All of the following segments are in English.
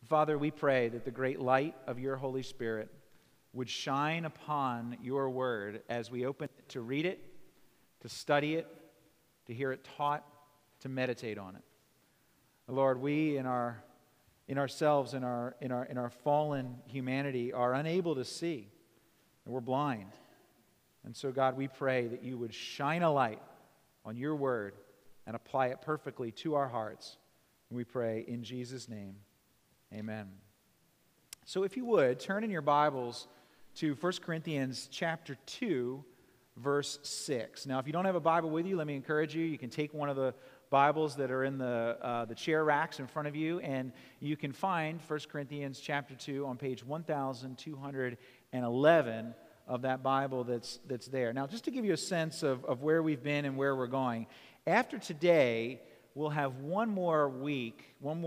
Father, we pray that the great light of your Holy Spirit would shine upon your word as we open it to read it, to study it, to hear it taught, to meditate on it. Lord, we in ourselves, in our fallen humanity, are unable to see, and we're blind. And so, God, we pray that you would shine a light on your word and apply it perfectly to our hearts. And we pray in Jesus' name, amen. So if you would, turn in your Bibles to 1 Corinthians chapter 2, verse 6. Now, if you don't have a Bible with you, let me encourage you. You can take one of the Bibles that are in the chair racks in front of you, and you can find 1 Corinthians chapter 2 on page 1211 of that Bible that's there. Now, just to give you a sense of where we've been and where we're going, after today, we'll have one more week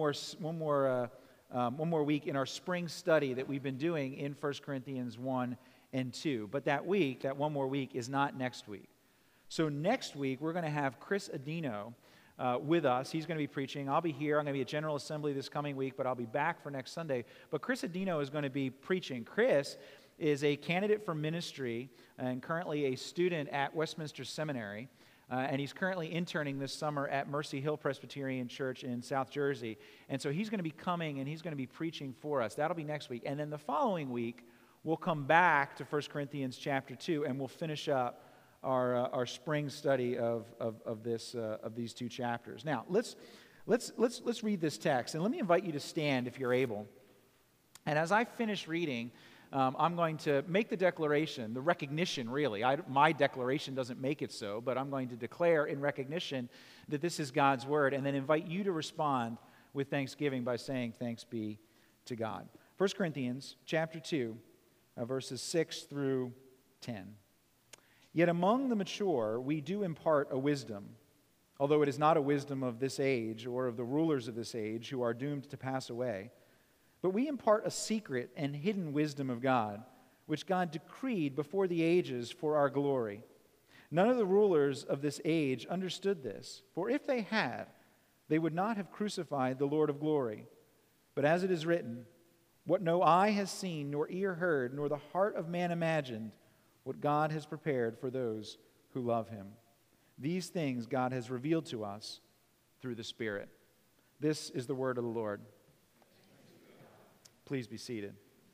in our spring study that we've been doing in 1 Corinthians 1 and 2. But that one more week, is not next week. So next week, we're going to have Chris Adino with us. He's going to be preaching. I'll be here. I'm going to be at General Assembly this coming week, but I'll be back for next Sunday. But Chris Adino is going to be preaching. Chris is a candidate for ministry and currently a student at Westminster Seminary. And he's currently interning this summer at Mercy Hill Presbyterian Church in South Jersey. And so he's going to be coming and he's going to be preaching for us. That'll be next week. And then the following week, we'll come back to 1 Corinthians chapter 2 and we'll finish up our spring study of these two chapters. Now, let's read this text. And let me invite you to stand if you're able. And as I finish reading, I'm going to make the declaration, the recognition really. My declaration doesn't make it so, but I'm going to declare in recognition that this is God's word and then invite you to respond with thanksgiving by saying thanks be to God. 1 Corinthians chapter 2, verses 6 through 10. Yet among the mature we do impart a wisdom, although it is not a wisdom of this age or of the rulers of this age who are doomed to pass away. But we impart a secret and hidden wisdom of God, which God decreed before the ages for our glory. None of the rulers of this age understood this, for if they had, they would not have crucified the Lord of glory. But as it is written, what no eye has seen, nor ear heard, nor the heart of man imagined, what God has prepared for those who love him. These things God has revealed to us through the Spirit. This is the word of the Lord. Please be seated.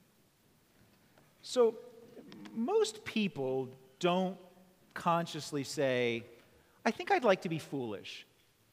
So, most people don't consciously say, I think I'd like to be foolish.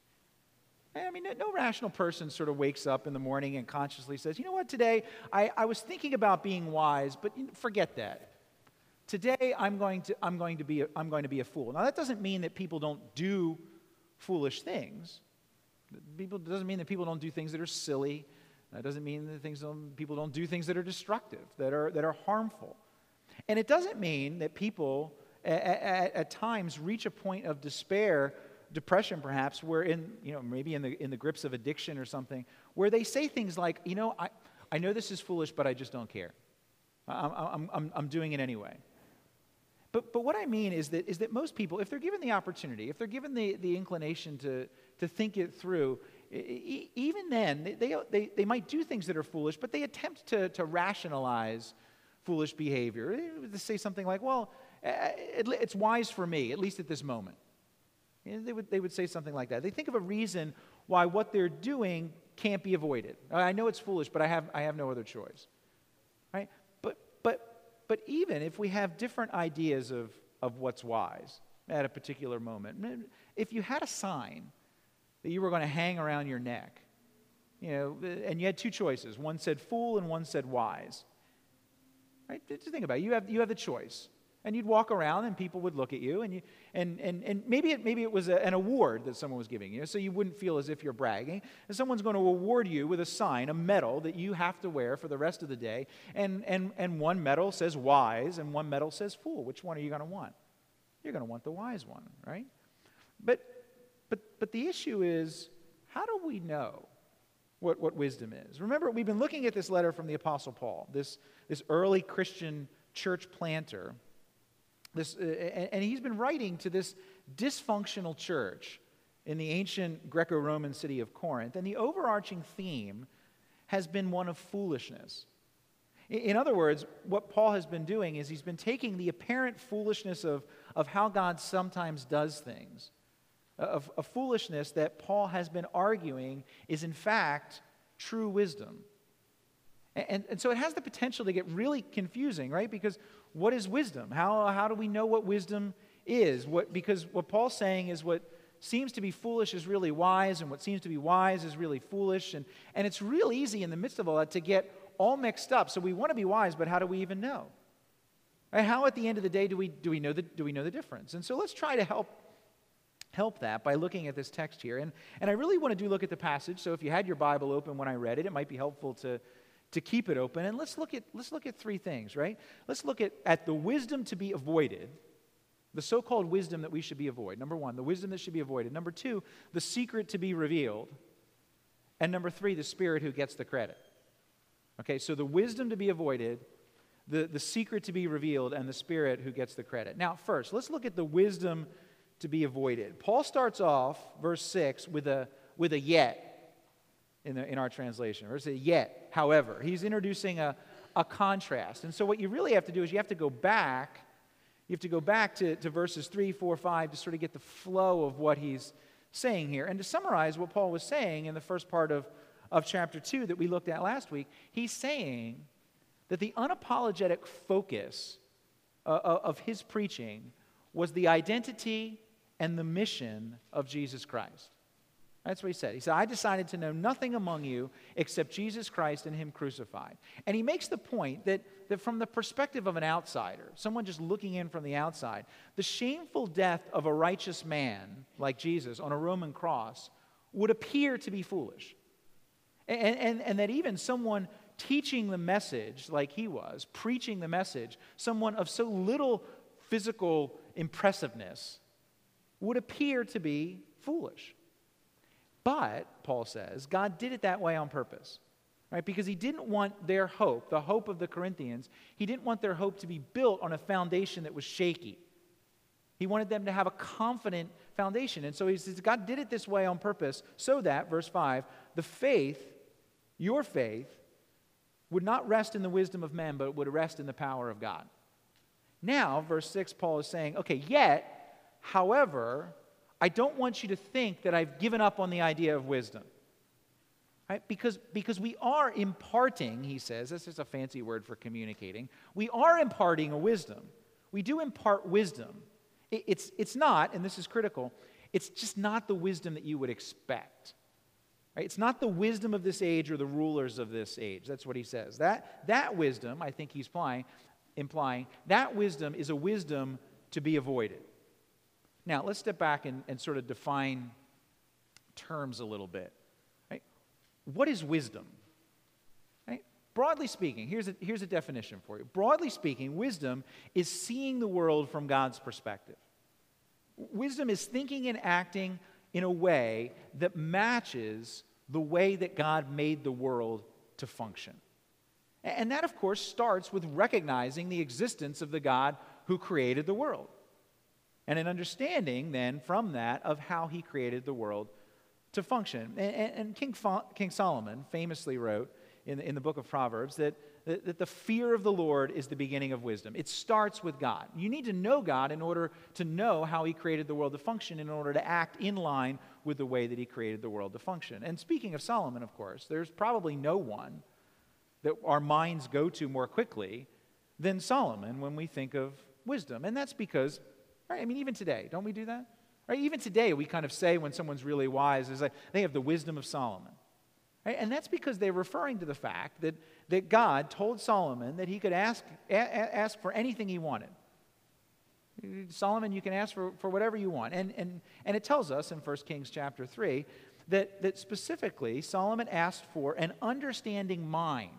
I mean, no rational person sort of wakes up in the morning and consciously says, you know what, today I was thinking about being wise, but forget that. Today I'm going to be a fool. Now, that doesn't mean that people don't do foolish things. It doesn't mean that people don't do things that are silly. That doesn't mean that people don't do things that are destructive, that are harmful. And it doesn't mean that people at times reach a point of despair, depression perhaps, where maybe in the grips of addiction or something, where they say things like, I know this is foolish, but I just don't care. I'm doing it anyway. But what I mean is that most people, if they're given the opportunity, if they're given the inclination to think it through, even then, they might do things that are foolish, but they attempt to rationalize foolish behavior. They say something like, well, it's wise for me, at least at this moment. They would say something like that. They think of a reason why what they're doing can't be avoided. I know it's foolish, but I have no other choice. Right? But even if we have different ideas of what's wise at a particular moment, if you had a sign that you were going to hang around your neck, and you had two choices. One said fool and one said wise. Right? Just think about it. You have the choice. And you'd walk around and people would look at you and maybe it was an award that someone was giving you, so you wouldn't feel as if you're bragging. And someone's going to award you with a sign, a medal that you have to wear for the rest of the day. And one medal says wise and one medal says fool. Which one are you going to want? You're going to want the wise one, right? But the issue is, how do we know what wisdom is? Remember, we've been looking at this letter from the Apostle Paul, this early Christian church planter. And he's been writing to this dysfunctional church in the ancient Greco-Roman city of Corinth. And the overarching theme has been one of foolishness. In other words, what Paul has been doing is he's been taking the apparent foolishness of how God sometimes does things, of a foolishness that Paul has been arguing is in fact true wisdom. And so it has the potential to get really confusing, right? Because what is wisdom? How do we know what wisdom is? Because what Paul's saying is what seems to be foolish is really wise, and what seems to be wise is really foolish. And it's real easy in the midst of all that to get all mixed up. So we want to be wise, but how do we even know? Right? How at the end of the day do we know the difference? And so let's try to help that by looking at this text here. And I really want to look at the passage. So if you had your Bible open when I read it, it might be helpful to keep it open. And let's look at three things, right? Let's look at the wisdom to be avoided, the so-called wisdom that we should be avoided. Number one, the wisdom that should be avoided. Number two, the secret to be revealed. And number three, the Spirit who gets the credit. Okay, so the wisdom to be avoided, the secret to be revealed, and the Spirit who gets the credit. Now, first, let's look at the wisdom to be avoided. Paul starts off, verse 6, with a yet in our translation. Verse yet, however. He's introducing a contrast. And so what you really have to do is you have to go back to verses 3, 4, 5 to sort of get the flow of what he's saying here. And to summarize what Paul was saying in the first part of chapter 2 that we looked at last week, he's saying that the unapologetic focus of his preaching was the identity and the mission of Jesus Christ. That's what he said. He said, I decided to know nothing among you except Jesus Christ and him crucified. And he makes the point that from the perspective of an outsider, someone just looking in from the outside, the shameful death of a righteous man like Jesus on a Roman cross would appear to be foolish. And that even someone teaching the message like he was, preaching the message, someone of so little physical impressiveness, would appear to be foolish. But, Paul says, God did it that way on purpose, right? Because he didn't want their hope, the hope of the Corinthians, he didn't want their hope to be built on a foundation that was shaky. He wanted them to have a confident foundation. And so he says, God did it this way on purpose so that, verse 5, the faith, your faith, would not rest in the wisdom of men, but would rest in the power of God. Now, verse 6, Paul is saying, okay, yet, however, I don't want you to think that I've given up on the idea of wisdom. Right? Because we are imparting, he says, this is a fancy word for communicating, we are imparting a wisdom. We do impart wisdom. It's not, and this is critical, it's just not the wisdom that you would expect. Right? It's not the wisdom of this age or the rulers of this age. That's what he says. That wisdom, I think he's implying, that wisdom is a wisdom to be avoided. Now, let's step back and sort of define terms a little bit. Right? What is wisdom? Right? Broadly speaking, here's a definition for you. Broadly speaking, wisdom is seeing the world from God's perspective. Wisdom is thinking and acting in a way that matches the way that God made the world to function. And that, of course, starts with recognizing the existence of the God who created the world. And an understanding, then, from that, of how he created the world to function. And King Solomon famously wrote in the book of Proverbs that the fear of the Lord is the beginning of wisdom. It starts with God. You need to know God in order to know how he created the world to function, in order to act in line with the way that he created the world to function. And speaking of Solomon, of course, there's probably no one that our minds go to more quickly than Solomon when we think of wisdom. And that's because, right, I mean, even today, don't we do that? Right? Even today, we kind of say when someone's really wise, is like they have the wisdom of Solomon. Right? And that's because they're referring to the fact that God told Solomon that he could ask for anything he wanted. Solomon, you can ask for whatever you want. And it tells us in 1 Kings chapter 3 that specifically Solomon asked for an understanding mind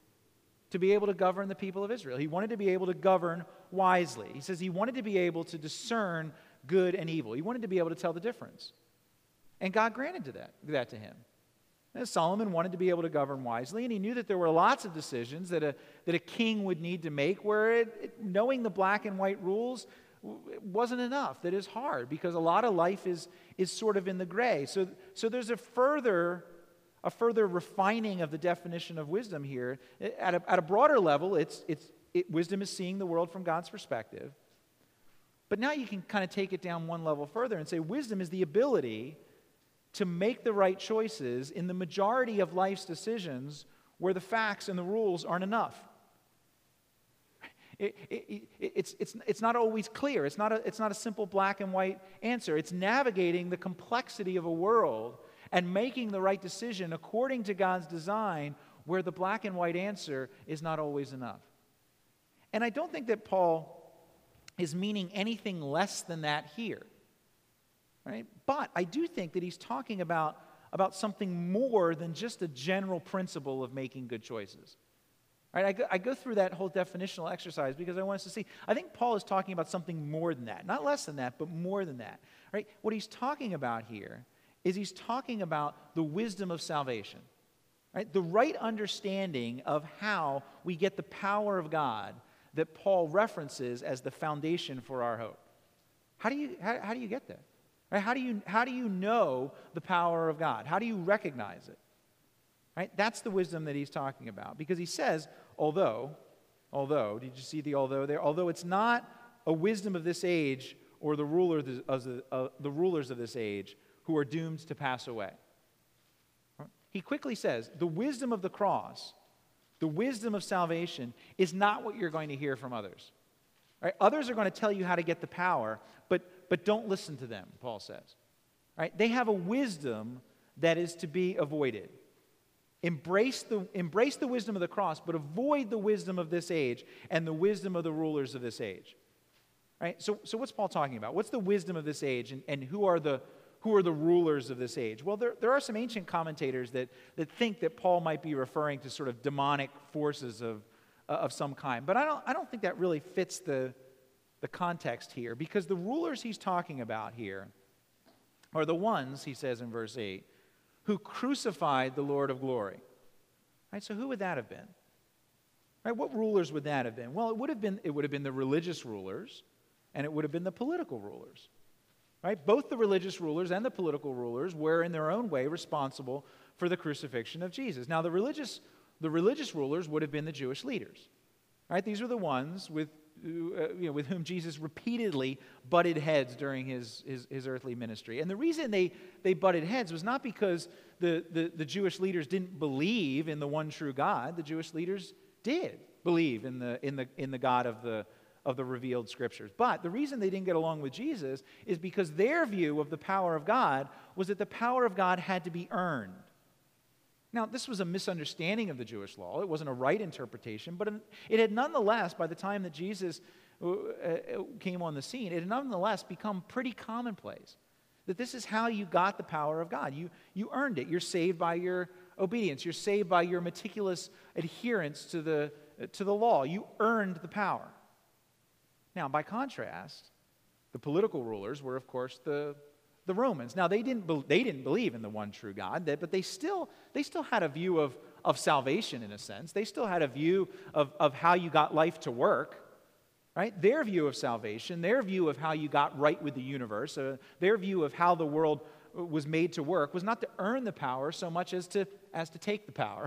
to be able to govern the people of Israel. He wanted to be able to govern wisely. He says he wanted to be able to discern good and evil. He wanted to be able to tell the difference. And God granted that to him. And Solomon wanted to be able to govern wisely, and he knew that there were lots of decisions that a king would need to make where knowing the black and white rules wasn't enough. That is hard because a lot of life is sort of in the gray. So there's a further a further refining of the definition of wisdom here. At a broader level, wisdom is seeing the world from God's perspective. But now you can kind of take it down one level further and say wisdom is the ability to make the right choices in the majority of life's decisions where the facts and the rules aren't enough. It's not always clear. It's not a simple black and white answer. It's navigating the complexity of a world and making the right decision according to God's design where the black and white answer is not always enough. And I don't think that Paul is meaning anything less than that here. Right? But I do think that he's talking about something more than just a general principle of making good choices. Right? I go through that whole definitional exercise because I want us to see. I think Paul is talking about something more than that. Not less than that, but more than that. Right? What he's talking about here is he's talking about the wisdom of salvation. Right? The right understanding of how we get the power of God that Paul references as the foundation for our hope. How do you get there? Right? How do you know the power of God? How do you recognize it? Right? That's the wisdom that he's talking about. Because he says, although, did you see the although there? Although it's not a wisdom of this age or the rulers of this age who are doomed to pass away. He quickly says, the wisdom of the cross, the wisdom of salvation is not what you're going to hear from others. Right? Others are going to tell you how to get the power, but don't listen to them, Paul says. Right? They have a wisdom that is to be avoided. Embrace the wisdom of the cross, but avoid the wisdom of this age and the wisdom of the rulers of this age. Right? So what's Paul talking about? What's the wisdom of this age, and who are the rulers of this age? Well, there are some ancient commentators that think that Paul might be referring to sort of demonic forces of some kind. But I don't think that really fits the context here, because the rulers he's talking about here are the ones, he says in verse 8, who crucified the Lord of glory. Right? So who would that have been? Right? What rulers would that have been? Well, it would have been the religious rulers, and it would have been the political rulers. Right? Both the religious rulers and the political rulers were in their own way responsible for the crucifixion of Jesus. Now, the religious rulers would have been the Jewish leaders. Right? These were the ones with whom Jesus repeatedly butted heads during his earthly ministry. And the reason they butted heads was not because the Jewish leaders didn't believe in the one true God. The Jewish leaders did believe in the God of the revealed scriptures. But the reason they didn't get along with Jesus is because their view of the power of God was that the power of God had to be earned. Now, this was a misunderstanding of the Jewish law. It wasn't a right interpretation, but it had nonetheless, by the time that Jesus came on the scene, it had nonetheless become pretty commonplace that this is how you got the power of God. You earned it. You're saved by your obedience. You're saved by your meticulous adherence to the law. You earned the power. Now, by contrast, the political rulers were, of course, the Romans. Now, they didn't believe in the one true God, but they still had a view of salvation in a sense. They still had a view of how you got life to work, right? Their view of salvation, their view of how you got right with the universe, their view of how the world was made to work was not to earn the power so much as to take the power,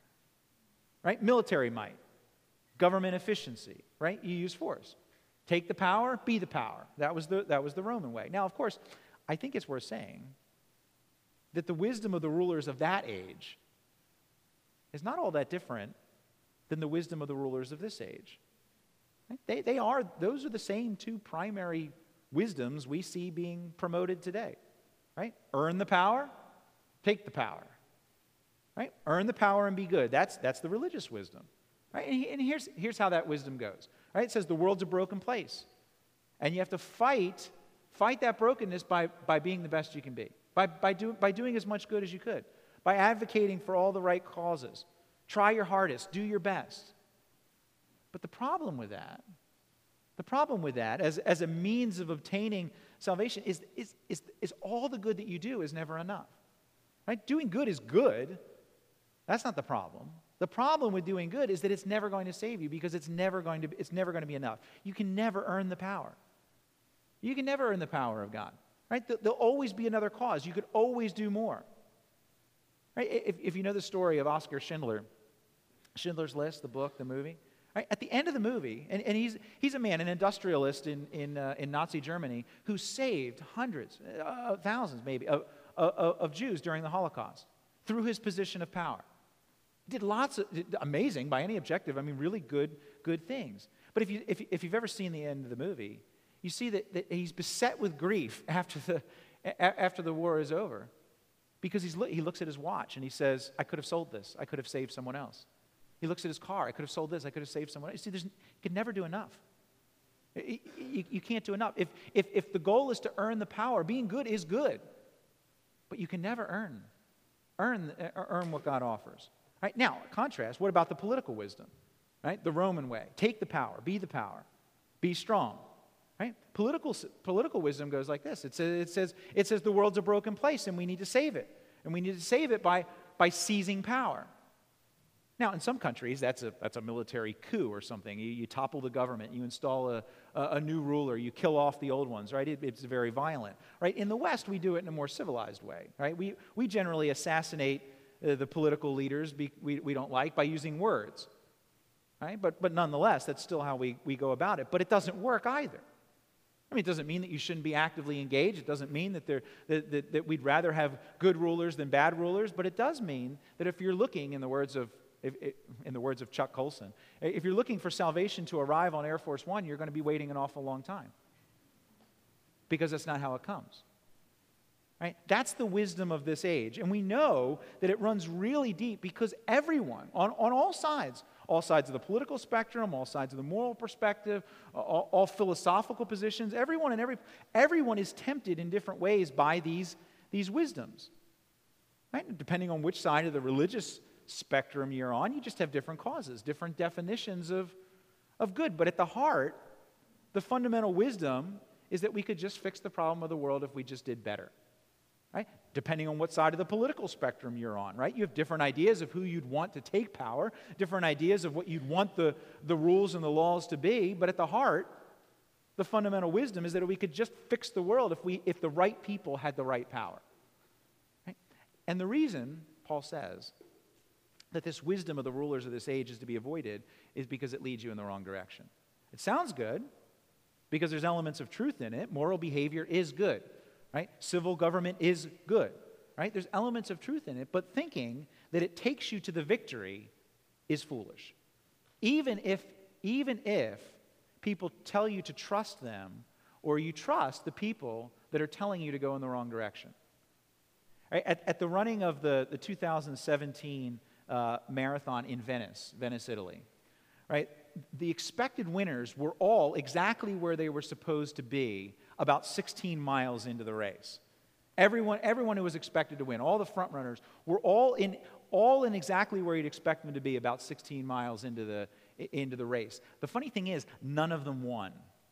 right? Military might, government efficiency, right? You use force. Take the power, be the power. That was the Roman way. Now, of course, I think it's worth saying that the wisdom of the rulers of that age is not all that different than the wisdom of the rulers of this age. Right? Those are the same two primary wisdoms we see being promoted today. Right? Earn the power, take the power. Right? Earn the power and be good. That's the religious wisdom. Right? And here's how that wisdom goes. Right? It says the world's a broken place. And you have to fight that brokenness by being the best you can be, by doing as much good as you could, by advocating for all the right causes. Try your hardest, do your best. But the problem with that, as a means of obtaining salvation is all the good that you do is never enough. Right? Doing good is good. That's not the problem. The problem with doing good is that it's never going to save you because it's never going to be enough. You can never earn the power. You can never earn the power of God. Right? There'll always be another cause. You could always do more. Right? If you know the story of Oskar Schindler, Schindler's List, the book, the movie, right? At the end of the movie, and he's a man, an industrialist in Nazi Germany, who saved hundreds, thousands maybe, of Jews during the Holocaust through his position of power. Did lots of, amazing by any objective, I mean, really good things. But if you've ever seen the end of the movie, you see that he's beset with grief after the war is over, because he looks at his watch and he says, I could have sold this. I could have saved someone else. He looks at his car. I could have sold this. I could have saved someone else. You see, you can never do enough. You can't do enough. If the goal is to earn the power, being good is good, but you can never earn what God offers. Right? Now, contrast, what about the political wisdom? Right? The Roman way. Take the power. Be strong. Right? Political wisdom goes like this. It says the world's a broken place and we need to save it. And we need to save it by seizing power. Now, in some countries, that's a military coup or something. You topple the government, you install a new ruler, you kill off the old ones, right? It's very violent, right? In the West, we do it in a more civilized way, right? We generally assassinate the political leaders we don't like by using words, right? But nonetheless, that's still how we go about it. But it doesn't work either. I mean, it doesn't mean that you shouldn't be actively engaged. It doesn't mean that we'd rather have good rulers than bad rulers. But it does mean that if you're looking, in the words of Chuck Colson, if you're looking for salvation to arrive on Air Force One, you're going to be waiting an awful long time, because that's not how it comes. Right? That's the wisdom of this age. And we know that it runs really deep, because everyone, on all sides of the political spectrum, all sides of the moral perspective, all philosophical positions, everyone is tempted in different ways by these wisdoms. Right? Depending on which side of the religious spectrum you're on, you just have different causes, different definitions of good. But at the heart, the fundamental wisdom is that we could just fix the problem of the world if we just did better. Right? Depending on what side of the political spectrum you're on, right? You have different ideas of who you'd want to take power, different ideas of what you'd want the rules and the laws to be, but at the heart, the fundamental wisdom is that we could just fix the world if the right people had the right power. Right? And the reason, Paul says, that this wisdom of the rulers of this age is to be avoided is because it leads you in the wrong direction. It sounds good because there's elements of truth in it. Moral behavior is good. Right? Civil government is good, right? There's elements of truth in it, but thinking that it takes you to the victory is foolish. Even if people tell you to trust them, or you trust the people that are telling you to go in the wrong direction. Right? At the running of the 2017 marathon in Venice, Italy, right? The expected winners were all exactly where they were supposed to be about 16 miles into the race. Everyone who was expected to win, all the front runners, were all in exactly where you'd expect them to be about 16 miles into the race. The funny thing is, none of them won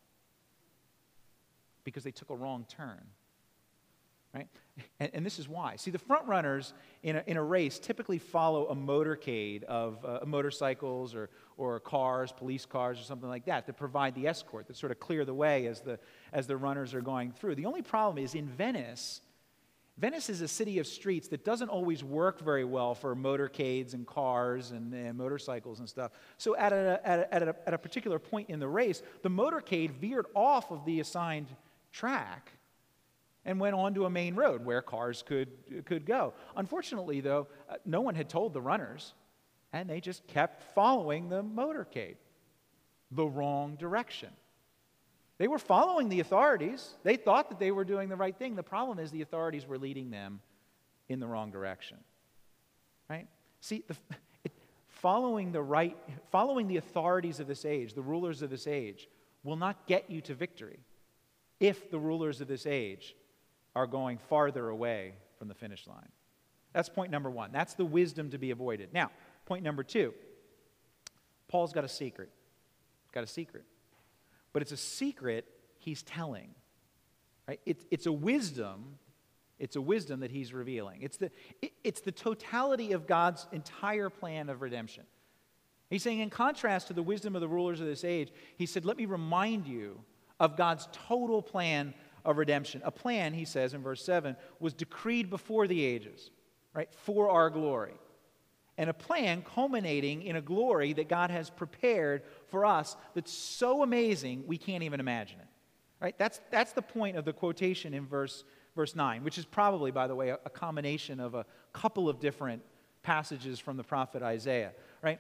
because they took a wrong turn. Right? And this is why. See, the front runners in a race typically follow a motorcade of motorcycles or cars, police cars or something like that provide the escort, that sort of clear the way as the runners are going through. The only problem is in Venice is a city of streets that doesn't always work very well for motorcades and cars and motorcycles and stuff. So at a particular point in the race, the motorcade veered off of the assigned track and went onto a main road where cars could go. Unfortunately, though, no one had told the runners, and they just kept following the motorcade the wrong direction. They were following the authorities. They thought that they were doing the right thing. The problem is the authorities were leading them in the wrong direction. Right? See, following the authorities of this age, the rulers of this age, will not get you to victory if the rulers of this age are going farther away from the finish line. That's point number one. That's the wisdom to be avoided. Now, point number two. Paul's got a secret. Got a secret. But it's a secret he's telling. Right? It's a wisdom. It's a wisdom that he's revealing. It's the totality of God's entire plan of redemption. He's saying, in contrast to the wisdom of the rulers of this age, he said, let me remind you of God's total plan of redemption. A plan, he says in verse 7, was decreed before the ages. right, for our glory. And a plan culminating in a glory that God has prepared for us that's so amazing we can't even imagine it. Right? That's the point of the quotation in verse 9, which is probably, by the way, a combination of a couple of different passages from the prophet Isaiah. Right?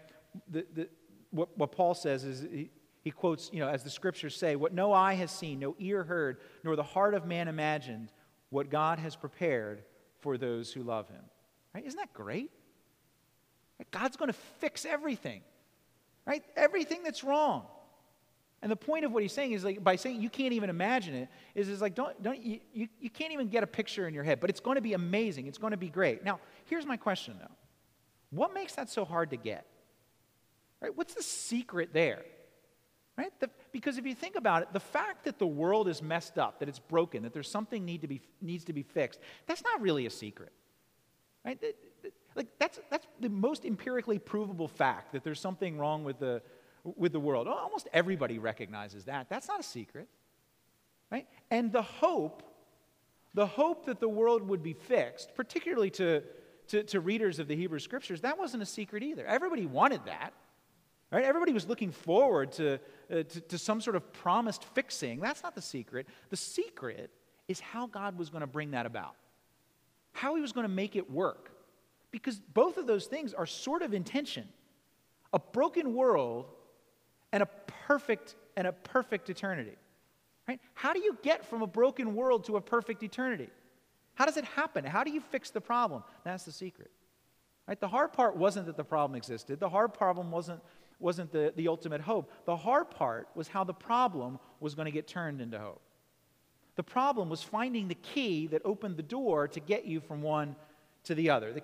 What Paul says is he quotes, as the scriptures say, what no eye has seen, no ear heard, nor the heart of man imagined, what God has prepared for those who love him. Right? Isn't that great? God's going to fix everything, right? Everything that's wrong. And the point of what he's saying is, like, by saying you can't even imagine it, is like you can't even get a picture in your head, but it's going to be amazing. It's going to be great. Now, here's my question though. What makes that so hard to get? Right? What's the secret there? Right? Because if you think about it, the fact that the world is messed up, that it's broken, that there's something needs to be fixed, that's not really a secret. Right? Like that's the most empirically provable fact, that there's something wrong with the world. Almost everybody recognizes that. That's not a secret. Right? And the hope that the world would be fixed, particularly to readers of the Hebrew Scriptures, that wasn't a secret either. Everybody wanted that. Right? Everybody was looking forward to some sort of promised fixing. That's not the secret. The secret is how God was going to bring that about, how he was going to make it work. Because both of those things are sort of in tension. A broken world and a perfect eternity. Right? How do you get from a broken world to a perfect eternity? How does it happen? How do you fix the problem? That's the secret. Right? The hard part wasn't that the problem existed. The hard problem wasn't the ultimate hope. The hard part was how the problem was going to get turned into hope. The problem was finding the key that opened the door to get you from one to the other.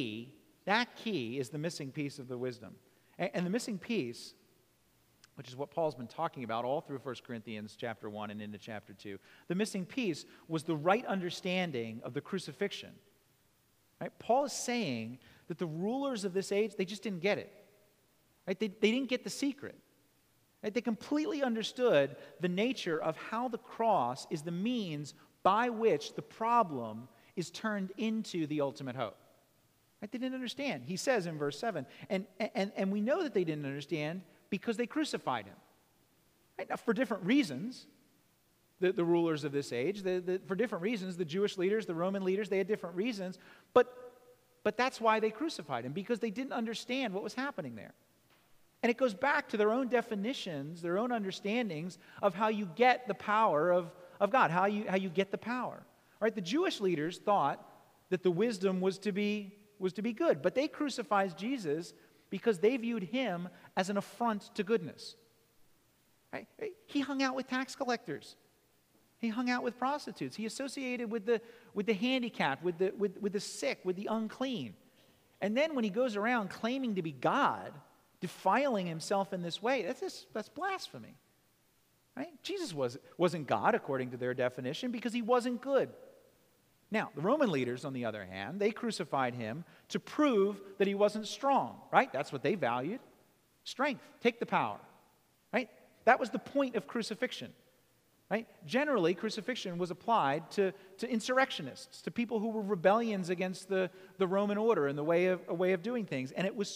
That key is the missing piece of the wisdom. And the missing piece, which is what Paul's been talking about all through 1 Corinthians chapter 1 and into chapter 2, the missing piece was the right understanding of the crucifixion. Right? Paul is saying that the rulers of this age, they just didn't get it. Right? They didn't get the secret. Right? They completely understood the nature of how the cross is the means by which the problem is turned into the ultimate hope. Right? They didn't understand. He says in verse 7, and we know that they didn't understand because they crucified him. Right? Now, for different reasons, the rulers of this age, for different reasons, the Jewish leaders, the Roman leaders, they had different reasons, but that's why they crucified him, because they didn't understand what was happening there. And it goes back to their own definitions, their own understandings of how you get the power of God, how you get the power. Right? The Jewish leaders thought that the wisdom was to be good, but they crucified Jesus because they viewed him as an affront to goodness. Right? He hung out with tax collectors. He hung out with prostitutes. He associated with the handicapped, with the sick, with the unclean. And then when he goes around claiming to be God, defiling himself in this way, that's blasphemy. Right? Jesus wasn't God according to their definition because he wasn't good. Now, the Roman leaders, on the other hand, they crucified him to prove that he wasn't strong, right? That's what they valued. Strength, take the power, right? That was the point of crucifixion, right? Generally, crucifixion was applied to insurrectionists, to people who were rebellions against the Roman order and the way of doing things. And it was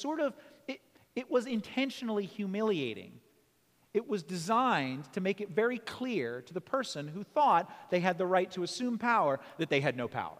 it was intentionally humiliating. It was designed to make it very clear to the person who thought they had the right to assume power that they had no power.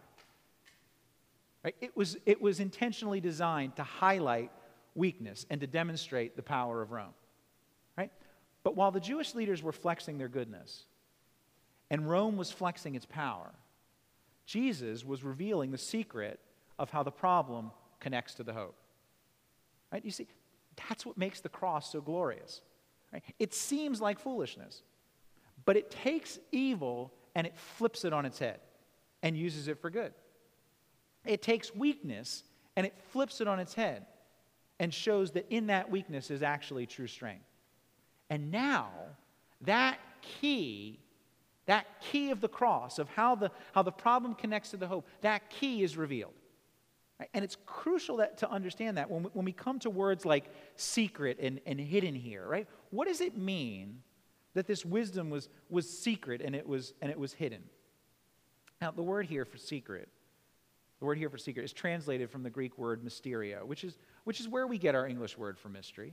Right? It was intentionally designed to highlight weakness and to demonstrate the power of Rome. Right? But while the Jewish leaders were flexing their goodness and Rome was flexing its power, Jesus was revealing the secret of how the problem connects to the hope. Right? You see, that's what makes the cross so glorious. Right? It seems like foolishness, but it takes evil and it flips it on its head and uses it for good. It takes weakness and it flips it on its head and shows that in that weakness is actually true strength. And now, that key of the cross, of how the problem connects to the hope, that key is revealed. Right? And it's crucial to understand that when we come to words like secret and hidden here, right? What does it mean that this wisdom was secret and it was hidden? Now, the word here for secret the word here for secret, is translated from the Greek word mysterio, which is where we get our English word for mystery.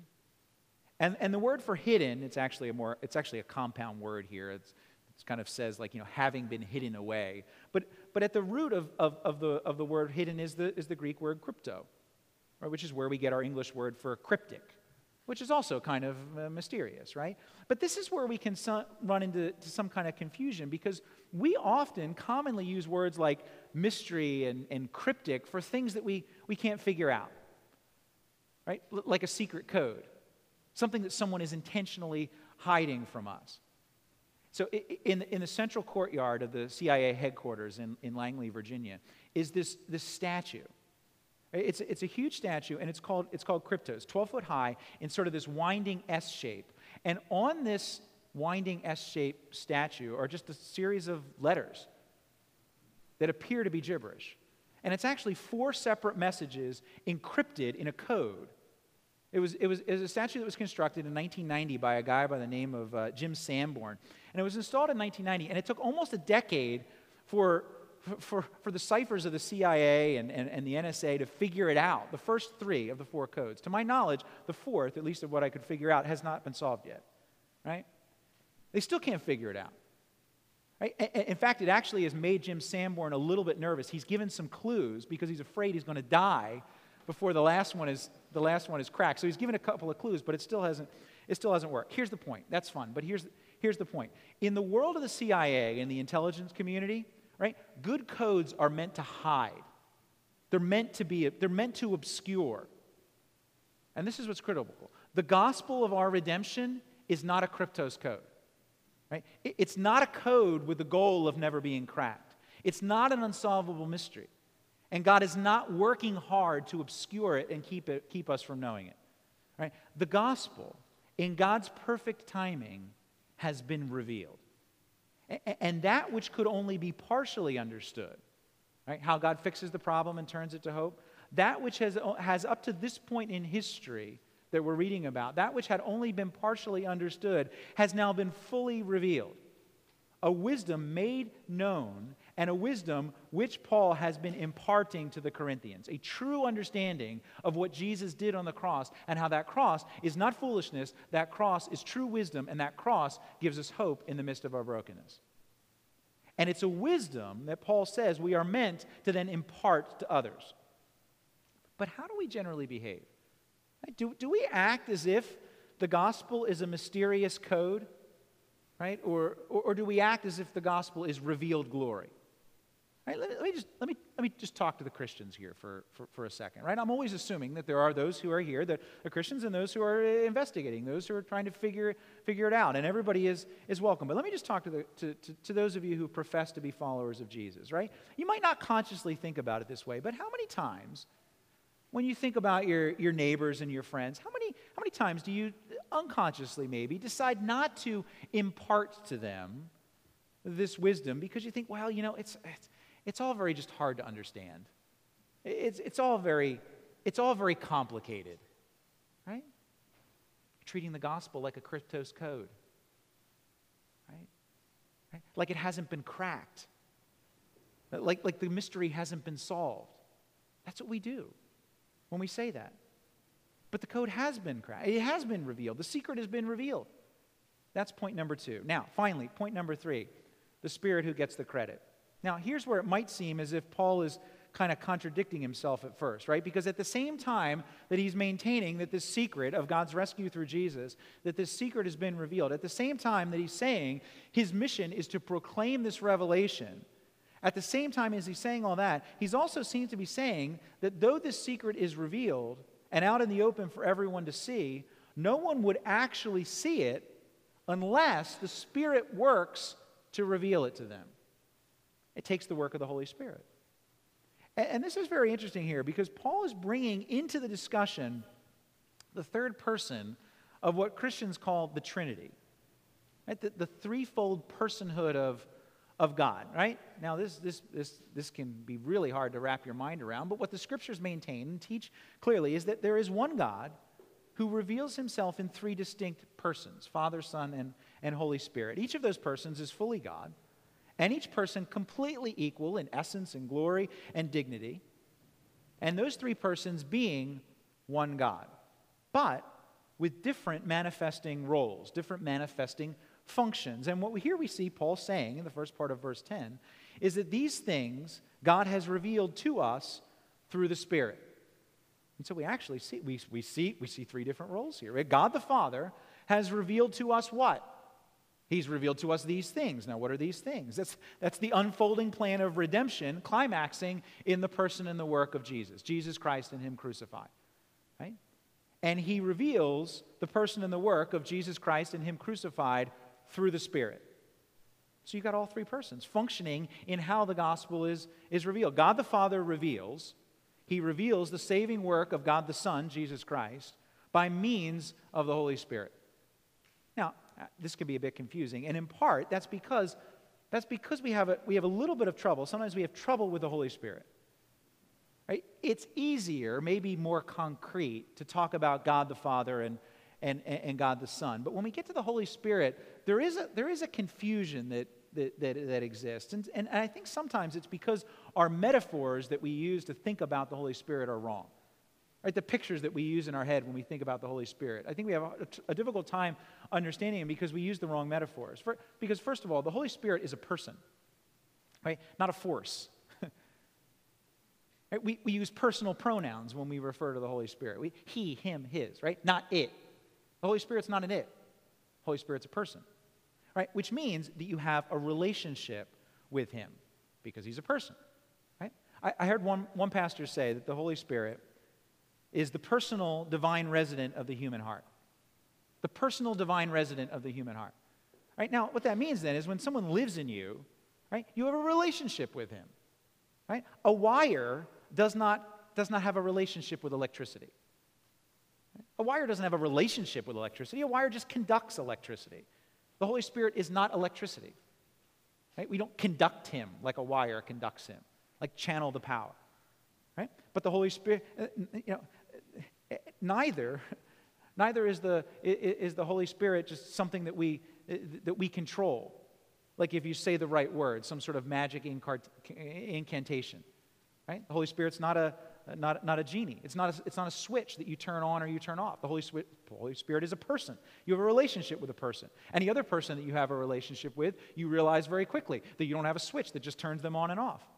And the word for hidden, it's actually a compound word here. It kind of says like, having been hidden away. But at the root of the word hidden is the Greek word crypto, right, which is where we get our English word for cryptic, which is also kind of mysterious, right? But this is where we can run into some kind of confusion, because we often commonly use words like mystery and cryptic for things that we can't figure out, right? Like a secret code, something that someone is intentionally hiding from us. So in the central courtyard of the CIA headquarters in Langley, Virginia, is this statue. It's a huge statue, and it's called Kryptos, 12 foot high, in sort of this winding S shape. And on this winding S-shaped statue are just a series of letters that appear to be gibberish. And it's actually 4 separate messages encrypted in a code. It was a statue that was constructed in 1990 by a guy by the name of Jim Sanborn. And it was installed in 1990, and it took almost a decade for the ciphers of the CIA and the NSA to figure it out, the first 3 of the 4 codes. To my knowledge, the 4th, at least of what I could figure out, has not been solved yet, right? They still can't figure it out, right? In fact, it actually has made Jim Sanborn a little bit nervous. He's given some clues because he's afraid he's going to die before the last one is cracked. So he's given a couple of clues, but it still hasn't worked. Here's the point. That's fun, but here's the point. In the world of the CIA and the intelligence community, right, good codes are meant to hide. They're meant to obscure. And this is what's critical. The gospel of our redemption is not a Kryptos code. Right? It's not a code with the goal of never being cracked. It's not an unsolvable mystery. And God is not working hard to obscure it and keep us from knowing it. Right? The gospel, in God's perfect timing, has been revealed. And that which could only be partially understood, right? How God fixes the problem and turns it to hope, that which has up to this point in history that we're reading about, that which had only been partially understood, has now been fully revealed. A wisdom made known, and a wisdom which Paul has been imparting to the Corinthians. A true understanding of what Jesus did on the cross, and how that cross is not foolishness, that cross is true wisdom, and that cross gives us hope in the midst of our brokenness. And it's a wisdom that Paul says we are meant to then impart to others. But how do we generally behave? Do we act as if the gospel is a mysterious code, right? Or do we act as if the gospel is revealed glory? Right? Let me just talk to the Christians here for a second, right? I'm always assuming that there are those who are here that are Christians and those who are investigating, those who are trying to figure it out, and everybody is welcome. But let me just talk to those of you who profess to be followers of Jesus, right? You might not consciously think about it this way, but how many times, when you think about your neighbors and your friends, how many times do you unconsciously maybe decide not to impart to them this wisdom because you think, well, it's all very just hard to understand. It's all very complicated, right? Treating the gospel like a Kryptos code, right? Like it hasn't been cracked, like the mystery hasn't been solved. That's what we do when we say that. But the code has been cracked. It has been revealed. The secret has been revealed. That's point number 2. Now, finally, point number 3, the Spirit who gets the credit. Now, here's where it might seem as if Paul is kind of contradicting himself at first, right? Because at the same time that he's maintaining that this secret of God's rescue through Jesus, that this secret has been revealed, at the same time that he's saying his mission is to proclaim this revelation, at the same time as he's saying all that, he's also seems to be saying that though this secret is revealed and out in the open for everyone to see, no one would actually see it unless the Spirit works to reveal it to them. It takes the work of the Holy Spirit. And this is very interesting here because Paul is bringing into the discussion the third person of what Christians call the Trinity, right? The threefold personhood of God, right? Now, this can be really hard to wrap your mind around, but what the Scriptures maintain and teach clearly is that there is one God who reveals himself in 3 distinct persons, Father, Son, and Holy Spirit. Each of those persons is fully God, and each person completely equal in essence and glory and dignity, and those three persons being one God, but with different manifesting roles, different manifesting functions. And we see Paul saying in the first part of verse 10 is that these things God has revealed to us through the Spirit. And so we actually see we see three different roles here. Right? God the Father has revealed to us what? He's revealed to us these things. Now, what are these things? That's the unfolding plan of redemption, climaxing in the person and the work of Jesus Christ and Him crucified. Right? And He reveals the person and the work of Jesus Christ and Him crucified through the Spirit. So you've got all three persons functioning in how the gospel is revealed. God the Father reveals. He reveals the saving work of God the Son, Jesus Christ, by means of the Holy Spirit. Now, this can be a bit confusing, and in part, that's because we have a little bit of trouble. Sometimes we have trouble with the Holy Spirit. Right? It's easier, maybe more concrete, to talk about God the Father and God the Son. But when we get to the Holy Spirit, there is a confusion that exists, and I think sometimes it's because our metaphors that we use to think about the Holy Spirit are wrong. Right, the pictures that we use in our head when we think about the Holy Spirit. I think we have a difficult time understanding them because we use the wrong metaphors. Because first of all, the Holy Spirit is a person, right? Not a force. Right? We use personal pronouns when we refer to the Holy Spirit. He, him, his, right? Not it. The Holy Spirit's not an it. The Holy Spirit's a person, right? Which means that you have a relationship with Him because He's a person, right? I heard one pastor say that the Holy Spirit is the personal divine resident of the human heart. The personal divine resident of the human heart. Right? Now, what that means then is when someone lives in you, right, you have a relationship with him. Right? A wire does not have a relationship with electricity. A wire doesn't have a relationship with electricity. A wire just conducts electricity. The Holy Spirit is not electricity. Right? We don't conduct Him like a wire conducts Him, like channel the power. Right? But the Holy Spirit, neither is the Holy Spirit just something that we control. Like if you say the right word, some sort of magic incantation. Right? The Holy Spirit's not a genie. It's not a switch that you turn on or you turn off. The Holy Spirit is a person. You have a relationship with a person. Any other person that you have a relationship with, you realize very quickly that you don't have a switch that just turns them on and off.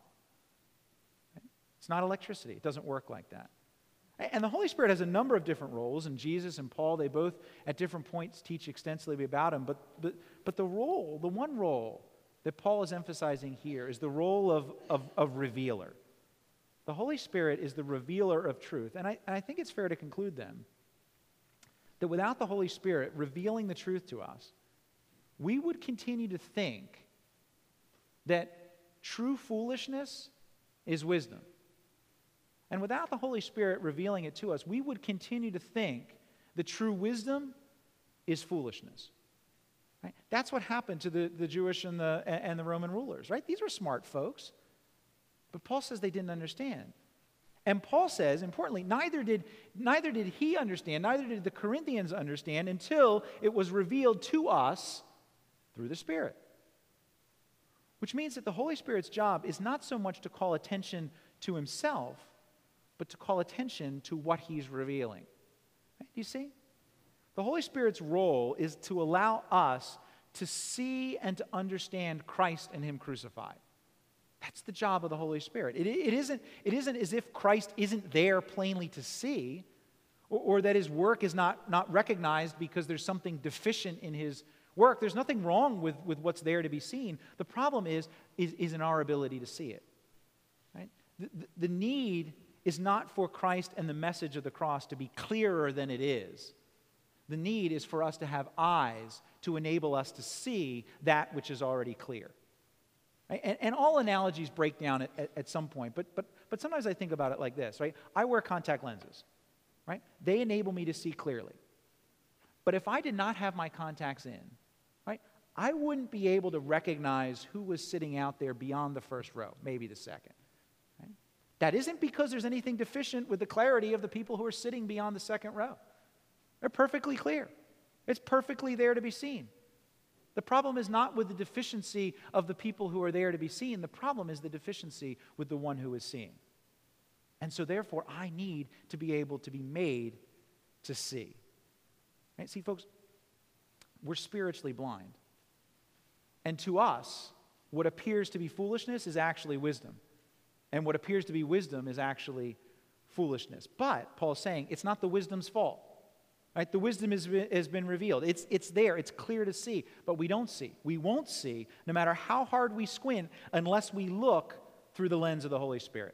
It's not electricity. It doesn't work like that. And the Holy Spirit has a number of different roles, and Jesus and Paul, they both at different points teach extensively about him. But the one role that Paul is emphasizing here is the role of revealer. The Holy Spirit is the revealer of truth. And I think it's fair to conclude then that without the Holy Spirit revealing the truth to us, we would continue to think that true foolishness is wisdom. And without the Holy Spirit revealing it to us, we would continue to think that true wisdom is foolishness. Right? That's what happened to the Jewish and the Roman rulers. Right? These were smart folks. But Paul says they didn't understand. And Paul says, importantly, neither did he understand, neither did the Corinthians understand until it was revealed to us through the Spirit. Which means that the Holy Spirit's job is not so much to call attention to Himself, but to call attention to what He's revealing. Right? Do you see? The Holy Spirit's role is to allow us to see and to understand Christ and Him crucified. That's the job of the Holy Spirit. It isn't as if Christ isn't there plainly to see, or that His work is not recognized because there's something deficient in His work. There's nothing wrong with what's there to be seen. The problem is in our ability to see it. Right? The need is not for Christ and the message of the cross to be clearer than it is. The need is for us to have eyes to enable us to see that which is already clear. Right? And all analogies break down at some point, but sometimes I think about it like this, right? I wear contact lenses, right? They enable me to see clearly. But if I did not have my contacts in, right, I wouldn't be able to recognize who was sitting out there beyond the first row, maybe the second. Right? That isn't because there's anything deficient with the clarity of the people who are sitting beyond the second row. They're perfectly clear. It's perfectly there to be seen. The problem is not with the deficiency of the people who are there to be seen. The problem is the deficiency with the one who is seeing. And so therefore, I need to be able to be made to see. Right? See, folks, we're spiritually blind. And to us, what appears to be foolishness is actually wisdom. And what appears to be wisdom is actually foolishness. But, Paul's saying, it's not the wisdom's fault. Right? The wisdom has been revealed. It's there. It's clear to see. But we don't see. We won't see, no matter how hard we squint, unless we look through the lens of the Holy Spirit.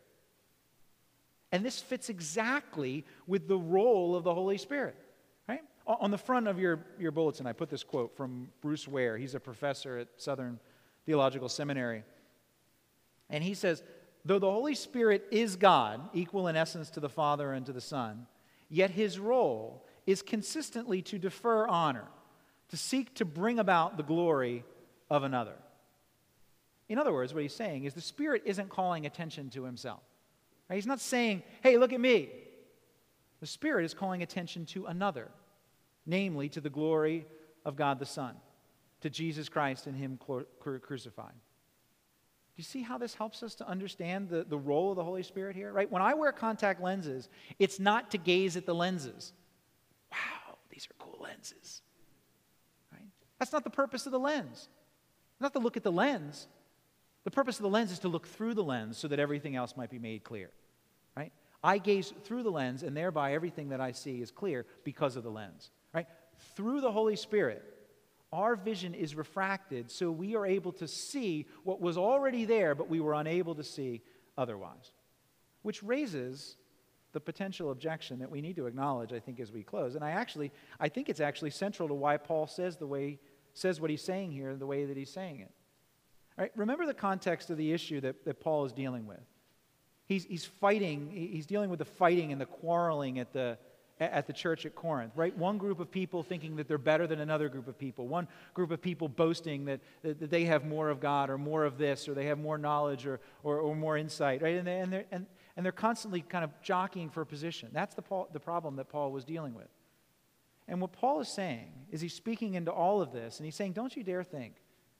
And this fits exactly with the role of the Holy Spirit. Right? On the front of your bulletin, I put this quote from Bruce Ware. He's a professor at Southern Theological Seminary. And he says, though the Holy Spirit is God, equal in essence to the Father and to the Son, yet his role is consistently to defer honor, to seek to bring about the glory of another. In other words, what he's saying is the Spirit isn't calling attention to himself. Right? He's not saying, hey, look at me. The Spirit is calling attention to another, namely to the glory of God the Son, to Jesus Christ and him crucified. Do you see how this helps us to understand the role of the Holy Spirit here? Right? When I wear contact lenses, it's not to gaze at the lenses. Wow, these are cool lenses. Right? That's not the purpose of the lens. Not to look at the lens. The purpose of the lens is to look through the lens so that everything else might be made clear. Right? I gaze through the lens, and thereby everything that I see is clear because of the lens. Right? Through the Holy Spirit, our vision is refracted so we are able to see what was already there, but we were unable to see otherwise. Which raises the potential objection that we need to acknowledge, I think, as we close. And I think it's actually central to why Paul says what he's saying here the way that he's saying it. All right, remember the context of the issue that Paul is dealing with. He's dealing with the fighting and the quarreling at the church at Corinth, right? One group of people thinking that they're better than another group of people. One group of people boasting that they have more of God or more of this, or they have more knowledge or more insight, right? And they're constantly kind of jockeying for a position. That's the problem that Paul was dealing with. And what Paul is saying is he's speaking into all of this, and he's saying, don't you dare think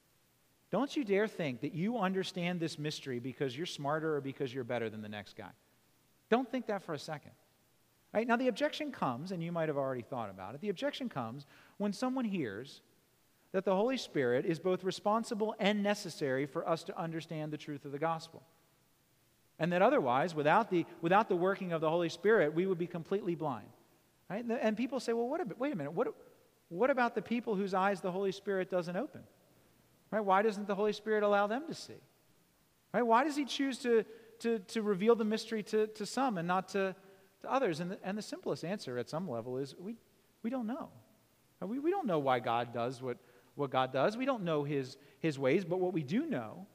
that you understand this mystery because you're smarter or because you're better than the next guy. Don't think that for a second. Right? Now, the objection comes, and you might have already thought about it, the objection comes when someone hears that the Holy Spirit is both responsible and necessary for us to understand the truth of the gospel. And that otherwise, without the working of the Holy Spirit, we would be completely blind. Right? And people say, well, wait a minute, what about the people whose eyes the Holy Spirit doesn't open? Right? Why doesn't the Holy Spirit allow them to see? Right? Why does he choose to reveal the mystery to some and not to others? And the simplest answer at some level is we don't know. We don't know why God does what God does. We don't know his ways, but what we do know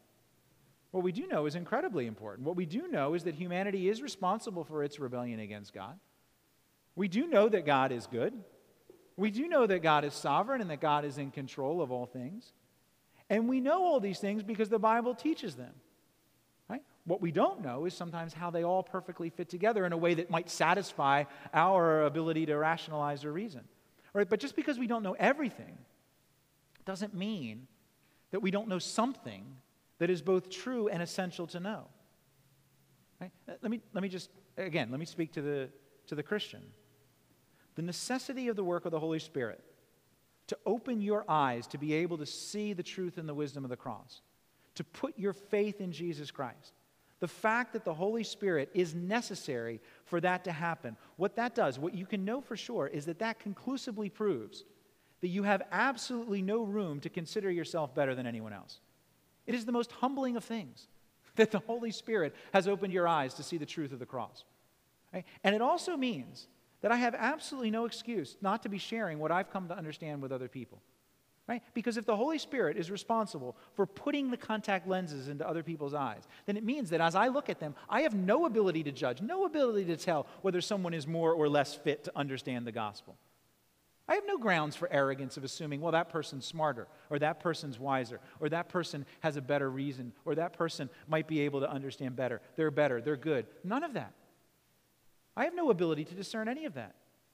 is incredibly important. What we do know is that humanity is responsible for its rebellion against God. We do know that God is good. We do know that God is sovereign and that God is in control of all things. And we know all these things because the Bible teaches them. Right? What we don't know is sometimes how they all perfectly fit together in a way that might satisfy our ability to rationalize or reason. Right? But just because we don't know everything doesn't mean that we don't know something that is both true and essential to know. Right? Let me speak to the Christian. The necessity of the work of the Holy Spirit to open your eyes to be able to see the truth and the wisdom of the cross, to put your faith in Jesus Christ. The fact that the Holy Spirit is necessary for that to happen, what that does, what you can know for sure, is that conclusively proves that you have absolutely no room to consider yourself better than anyone else. It is the most humbling of things that the Holy Spirit has opened your eyes to see the truth of the cross. Right? And it also means that I have absolutely no excuse not to be sharing what I've come to understand with other people. Right? Because if the Holy Spirit is responsible for putting the contact lenses into other people's eyes, then it means that as I look at them, I have no ability to judge, no ability to tell whether someone is more or less fit to understand the gospel. I have no grounds for arrogance of assuming, well, that person's smarter, or that person's wiser, or that person has a better reason, or that person might be able to understand better, they're good. None of that. I have no ability to discern any of that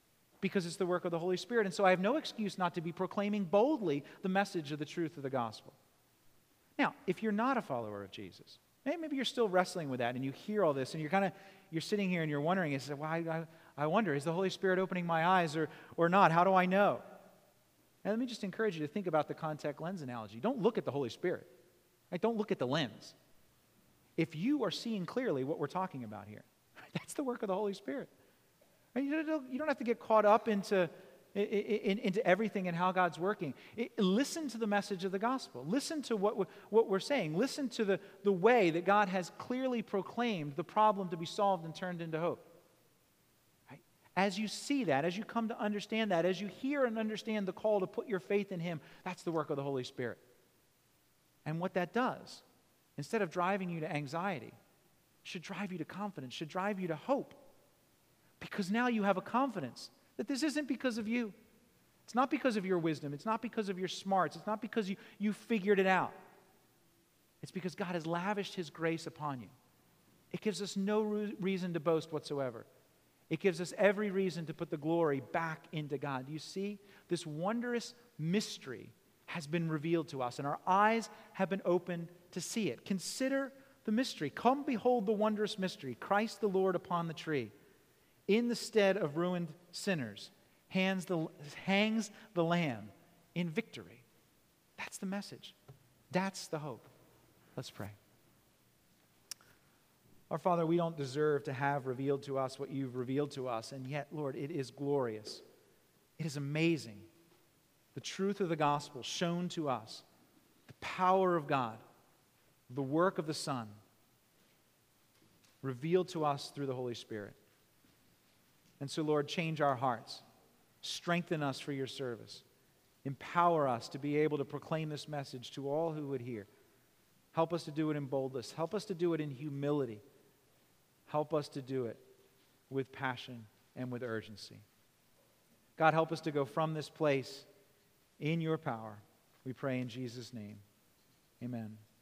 because it's the work of the Holy Spirit. And so I have no excuse not to be proclaiming boldly the message of the truth of the gospel. Now, if you're not a follower of Jesus, maybe you're still wrestling with that and you hear all this and you're sitting here and you're wondering, I wonder, is the Holy Spirit opening my eyes or not? How do I know? And let me just encourage you to think about the contact lens analogy. Don't look at the Holy Spirit. Right? Don't look at the lens. If you are seeing clearly what we're talking about here, that's the work of the Holy Spirit. Right? You don't have to get caught up into everything and how God's working. Listen to the message of the gospel. Listen to what we're saying. Listen to the way that God has clearly proclaimed the problem to be solved and turned into hope. Right? As you see that, as you come to understand that, as you hear and understand the call to put your faith in Him, that's the work of the Holy Spirit. And what that does, instead of driving you to anxiety, should drive you to confidence, should drive you to hope. Because now you have a confidence that this isn't because of you. It's not because of your wisdom. It's not because of your smarts. It's not because you figured it out. It's because God has lavished His grace upon you. It gives us no reason to boast whatsoever. It gives us every reason to put the glory back into God. You see, this wondrous mystery has been revealed to us, and our eyes have been opened to see it. Consider the mystery. Come behold the wondrous mystery. Christ the Lord upon the tree. In the stead of ruined sinners, hangs the Lamb in victory. That's the message. That's the hope. Let's pray. Our Father, we don't deserve to have revealed to us what You've revealed to us, and yet, Lord, it is glorious. It is amazing. The truth of the gospel shown to us, the power of God, the work of the Son, revealed to us through the Holy Spirit. And so, Lord, change our hearts. Strengthen us for Your service. Empower us to be able to proclaim this message to all who would hear. Help us to do it in boldness. Help us to do it in humility. Help us to do it with passion and with urgency. God, help us to go from this place in Your power. We pray in Jesus' name. Amen.